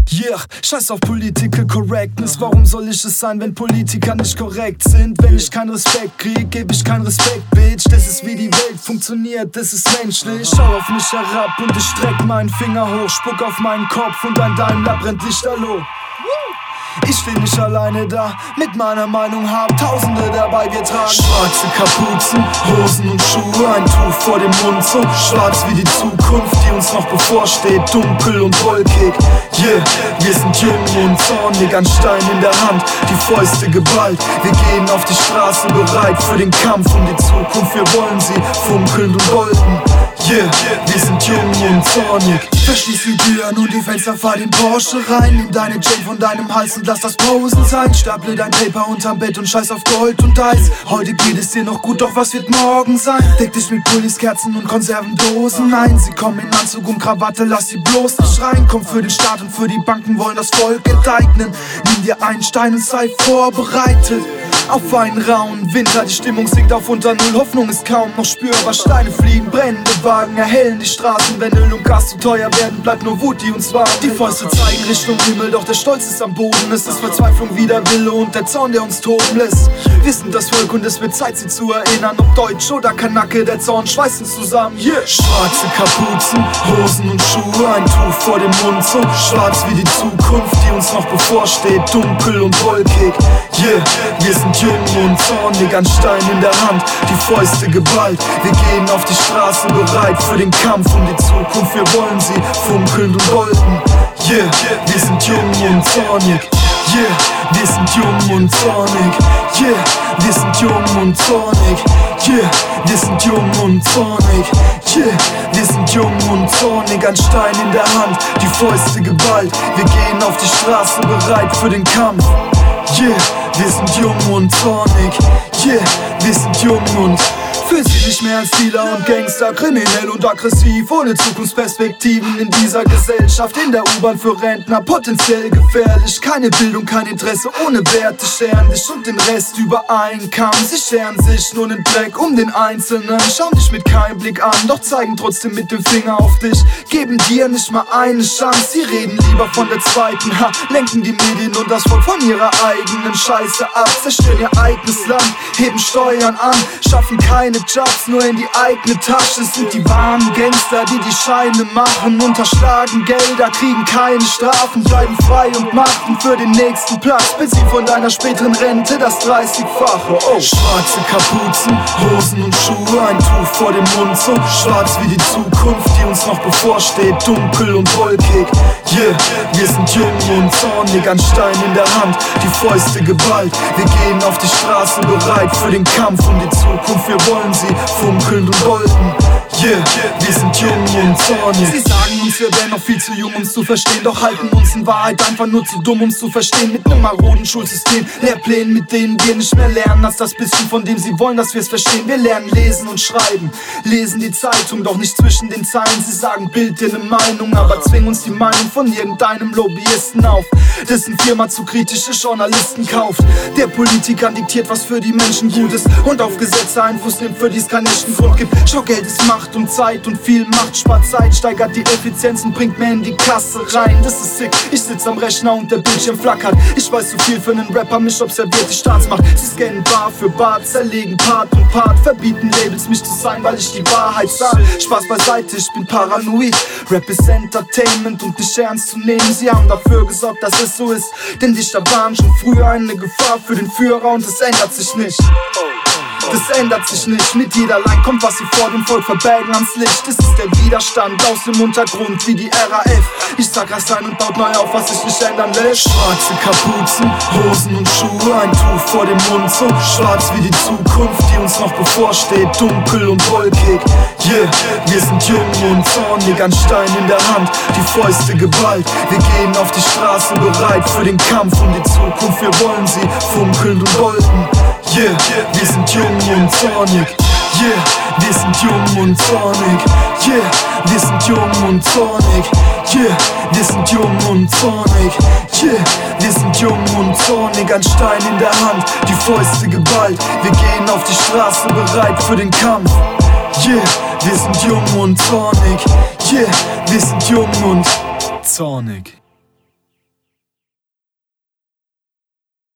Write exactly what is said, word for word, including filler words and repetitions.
Yeah, scheiß auf Political Correctness. Warum soll ich es sein, wenn Politiker nicht korrekt sind? Wenn ich keinen Respekt krieg, geb ich keinen Respekt, Bitch. Das ist wie die Welt funktioniert, das ist menschlich. Schau auf mich herab und ich streck meinen Finger hoch, spuck auf meinen Kopf und ein Daimler brennt lichterloh. Ich steh nicht alleine da, mit meiner Meinung haben Tausende dabei, wir tragen schwarze Kapuzen, Hosen und Schuhe, ein Tuch vor dem Mund, so schwarz wie die Zukunft, die uns noch bevorsteht, dunkel und wolkig. Yeah, wir sind jung und zornig, ein Stein in der Hand, die Fäuste geballt. Wir gehen auf die Straße bereit für den Kampf um die Zukunft, wir wollen sie funkelnd und golden. Yeah, wir sind jung und zornig. Verschließ die Türen und die Fenster, fahr den Porsche rein. Nimm deine Chain von deinem Hals und lass das Posen sein. Staple dein Paper unterm Bett und scheiß auf Gold und Eis. Heute geht es dir noch gut, doch was wird morgen sein? Deck dich mit Pullis, Kerzen und Konservendosen. Nein, sie kommen in Anzug und Krawatte, lass sie bloß nicht rein. Komm für den Staat und für die Banken, wollen das Volk enteignen. Nimm dir einen Stein und sei vorbereitet auf einen rauen Winter, die Stimmung sinkt auf unter Null, Hoffnung ist kaum noch spürbar. Steine fliegen, brennende Wagen erhellen die Straßen. Wenn Öl und Gas zu teuer werden, bleibt nur Wut, die uns warnt. Die Fäuste zeigen Richtung Himmel, doch der Stolz ist am Boden. Es ist Verzweiflung, Widerwille und der Zorn, der uns toben lässt. Wir sind das Volk und es wird Zeit, sie zu erinnern. Ob Deutsch oder Kanake, der Zorn schweißt uns zusammen. Yeah. Schwarze Kapuzen, Hosen und Schuhe, ein Tuch vor dem Mund, so schwarz wie die Zukunft, die uns noch bevorsteht, dunkel und wolkig. Yeah, wir sind jung und zornig, ein Stein in der Hand, die Fäuste geballt. Wir gehen auf die Straße bereit für den Kampf um die Zukunft, wir wollen sie funkelnd und golden. Yeah, wir sind jung und zornig. Yeah, wir sind jung und zornig. Yeah, wir sind jung und zornig. Yeah, wir sind jung und zornig. Yeah, wir sind jung und zornig, ein Stein in der Hand, die Fäuste geballt. Wir gehen auf die Straße bereit für den Kampf. Yeah, wir sind jung und zornig. Yeah, wir sind jung und fühlt sich nicht mehr als Dealer und Gangster, kriminell und aggressiv, ohne Zukunftsperspektiven in dieser Gesellschaft. In der U-Bahn für Rentner, potenziell gefährlich. Keine Bildung, kein Interesse, ohne Werte scheren dich und den Rest über einen Kamm. Sie scheren sich nur nen Dreck um den Einzelnen, schauen dich mit keinem Blick an, doch zeigen trotzdem mit dem Finger auf dich. Geben dir nicht mal eine Chance, sie reden lieber von der zweiten, ha, lenken die Medien und das Volk von ihrer eigenen Scheiße ab. Zerstören ihr eigenes Land, heben Steuern an, schaffen keine Jobs, nur in die eigene Tasche. Sind die wahren Gangster, die die Scheine machen, unterschlagen Gelder, kriegen keine Strafen, bleiben frei und machen für den nächsten Platz. Beziehen von deiner späteren Rente das dreißigfache. Oh. Schwarze Kapuzen, Hosen und Schuhe, ein Tuch vor dem Mund, so schwarz wie die Zukunft, die uns noch bevorsteht, dunkel und wolkig. Yeah, wir sind jung und zornig, ein Stein in der Hand, die Fäuste geballt. Wir gehen auf die Straße bereit für den Kampf um die Zukunft, wir wollen sie funkelnd und golden. Yeah, wir sind jung und zornig. Sie sagen uns, wir wären noch viel zu jung, um's zu verstehen, doch halten uns in Wahrheit einfach nur zu dumm, um's zu verstehen. Mit nem maroden Schulsystem, Lehrplänen, mit denen wir nicht mehr lernen als das bisschen, von dem sie wollen, dass wir's verstehen. Wir lernen lesen und schreiben, lesen die Zeitung, doch nicht zwischen den Zeilen. Sie sagen, bild dir ne Meinung, aber zwingen uns die Meinung von irgendeinem Lobbyisten auf, dessen Firma zu kritische Journalisten kauft. Der Politikern diktiert, was für die Menschen gut ist und auf Gesetze Einfluss nimmt, für die es keinen echten Grund gibt. Schau, Geld ist Macht und Zeit und viel Macht spart Zeit, steigert die Effizienz und bringt mehr in die Kasse rein. Das ist sick, ich sitz am Rechner und der Bildschirm flackert. Ich weiß zu viel für nen Rapper, mich observiert die Staatsmacht. Sie scannen Bar für Bar, zerlegen Part und Part, verbieten Labels, mich zu sein, weil ich die Wahrheit sag. Spaß beiseite, ich bin paranoid. Rap ist Entertainment und nicht ernst zu nehmen. Sie haben dafür gesorgt, dass es so ist, denn Dichter waren schon früher eine Gefahr für den Führer und es ändert sich nicht. Das ändert sich nicht, mit jeder Line kommt, was sie vor dem Volk verbergen, ans Licht. Es ist der Widerstand aus dem Untergrund wie die R A F. Ich sag Rass ein und baut neu auf, was sich nicht ändern lässt. Schwarze Kapuzen, Hosen und Schuhe, ein Tuch vor dem Mund, so schwarz wie die Zukunft, die uns noch bevorsteht, dunkel und wolkig. Yeah, wir sind jung und zornig, ein Stein in der Hand, die Fäuste geballt. Wir gehen auf die Straße bereit für den Kampf um die Zukunft, wir wollen sie funkelnd und golden. Yeah, wir sind jung und zornig. Yeah, wir sind jung und zornig. Yeah, wir sind jung und zornig. Yeah, wir sind jung und zornig. Yeah, wir sind jung und zornig, ein Stein in der Hand, die Fäuste geballt. Wir gehen auf die Straße bereit für den Kampf. Yeah, wir sind jung und zornig. Yeah, wir sind jung und zornig.